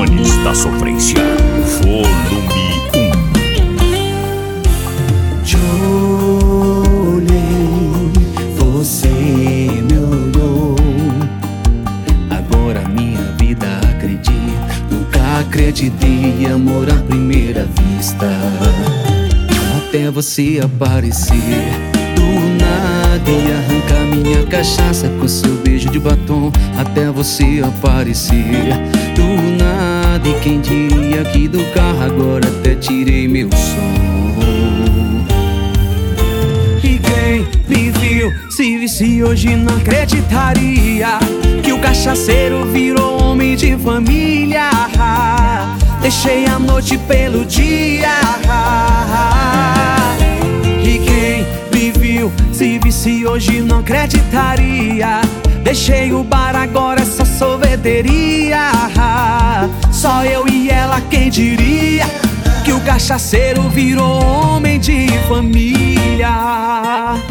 Manes da Sofrência, volume 1. Te olhei, você me olhou. Agora minha vida acredita. Nunca acreditei em amor à primeira vista, até você aparecer do nada e arrancar minha cachaça com seu beijo de batom. Até você aparecer do nada, e quem diria que do carro agora até tirei meu som. E quem me viu, se visse hoje não acreditaria que o cachaceiro virou homem de família. Deixei a noite pelo dia. E quem me viu, se visse hoje não acreditaria. Deixei o bar, agora é só sorveteria. Só eu e ela, quem diria que o cachaceiro virou homem de família.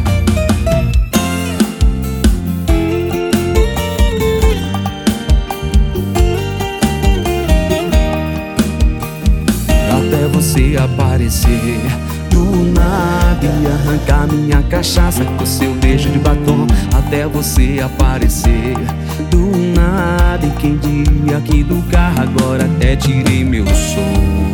Até você aparecer do nada e arrancar minha cachaça com seu beijo de batom. Até você aparecer do nada, e quem diria que do carro agora até tirei meu som.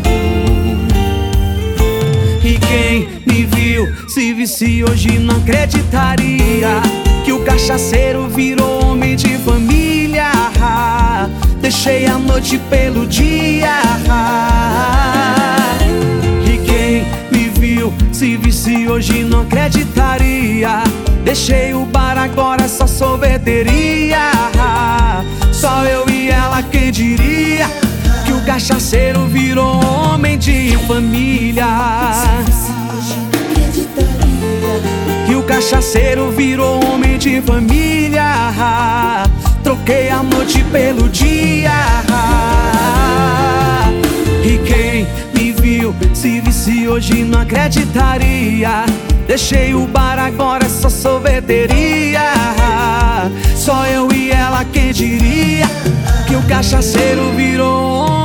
E quem me viu, se visse hoje não acreditaria que o cachaceiro virou homem de família. Deixei a noite pelo dia. E quem me viu, se visse hoje não acreditaria. Deixei o bar, agora é só sorveteria. Só eu e ela, quem diria que o cachaceiro virou homem de família. Que o cachaceiro virou homem de família. Troquei a noite pelo dia. E quem me viu, se visse hoje não acreditaria. Deixei o bar, agora é só sorveteria. Só eu e ela, quem diria que o cachaceiro virou